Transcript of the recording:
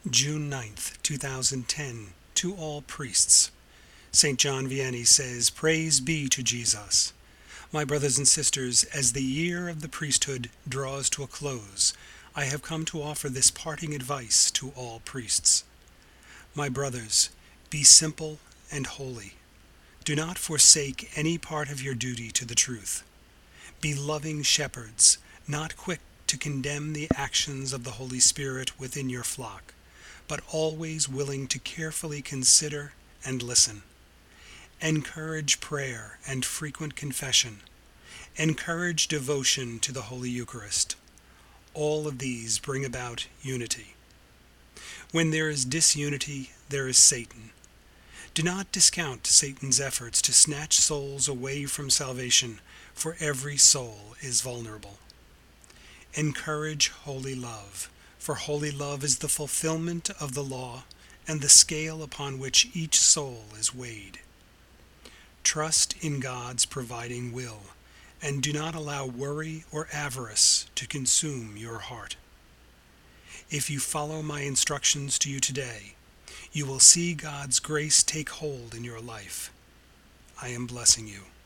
June 9th, 2010, to all priests. St. John Vianney says, "Praise be to Jesus." My brothers and sisters, as the year of the priesthood draws to a close, I have come to offer this parting advice to all priests. My brothers, be simple and holy. Do not forsake any part of your duty to the truth. Be loving shepherds, not quick to condemn the actions of the Holy Spirit within your flock, but always willing to carefully consider and listen. Encourage prayer and frequent confession. Encourage devotion to the Holy Eucharist. All of these bring about unity. When there is disunity, there is Satan. Do not discount Satan's efforts to snatch souls away from salvation, for every soul is vulnerable. Encourage holy love, for holy love is the fulfillment of the law and the scale upon which each soul is weighed. Trust in God's providing will, and do not allow worry or avarice to consume your heart. If you follow my instructions to you today, you will see God's grace take hold in your life. I am blessing you.